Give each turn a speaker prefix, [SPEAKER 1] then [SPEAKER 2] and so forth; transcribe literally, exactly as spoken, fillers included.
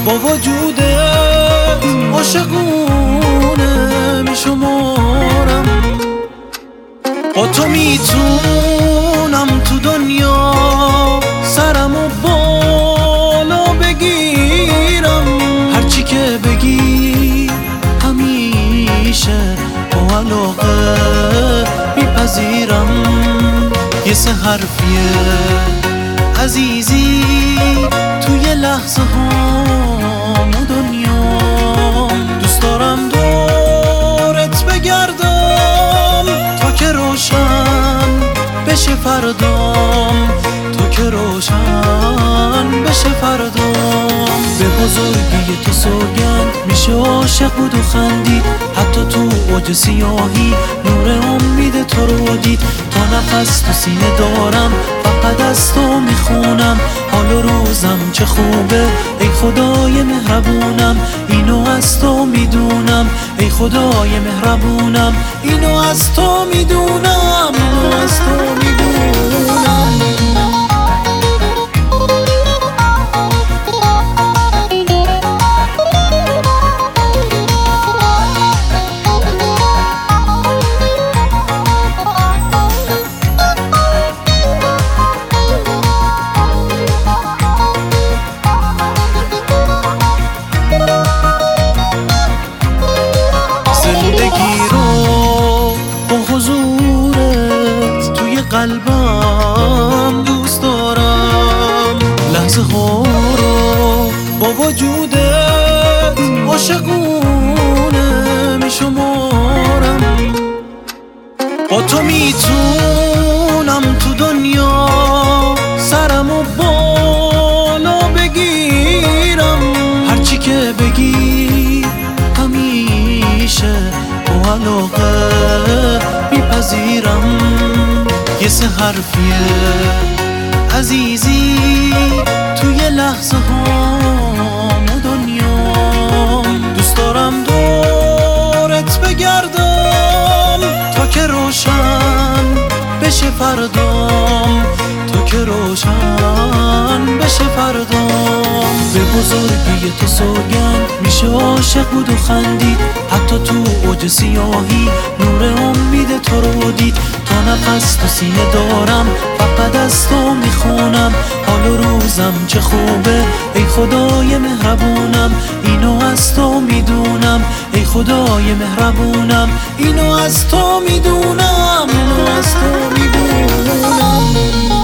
[SPEAKER 1] با وجودت عاشقونه میشمارم. با تو میتونم تو دنیا سرمو بالا بگیرم. هرچی که بگی همیشه با علاقه میپذیرم. یه سه حرفیه عزیزی توی لحظه هام و دنیام. دوست دارم دورت بگردم تا که روشن بشه فردام، تا که روشن بشه فردام. به بزرگی تو سوگند میشه عاشق بود و خندید، حتی تو اوج سیاهی نور امید تو رو دید. تا نفس تو سینه دارم فقط از تو میخونم، حال و روزم چه خوبه ای خدای مهربونم. اینو از تو میدونم ای خدای مهربونم، اینو از تو میدونم، اینو از تو میدونم. زندگی رو با حضورت توی قلبم دوست دارم. لحظه ها رو با وجودت عاشقونه میشمارم. با تو میتونم تو دنیا سرمو بالا بگیرم. هرچی که بگی همیشه با علاقه میپذیرم. یه سه حرفیه عزیزی توی لحظه هام و دنیام. دوست دارم دورت بگردم تا که روشن بشه فردام، تا که روشن بشه فردام. به بزرگی تو سوگند میشه عاشق بود و خندید، حتی تو اوج سیاهی نور امید تو رو دید. تا نفس تو سینه دارم فقط از تو میخونم، حال و روزم چه خوبه ای خدای مهربونم. اینو از تو میدونم ای خدای مهربونم، اینو از تو میدونم، اینو از تو میدونم.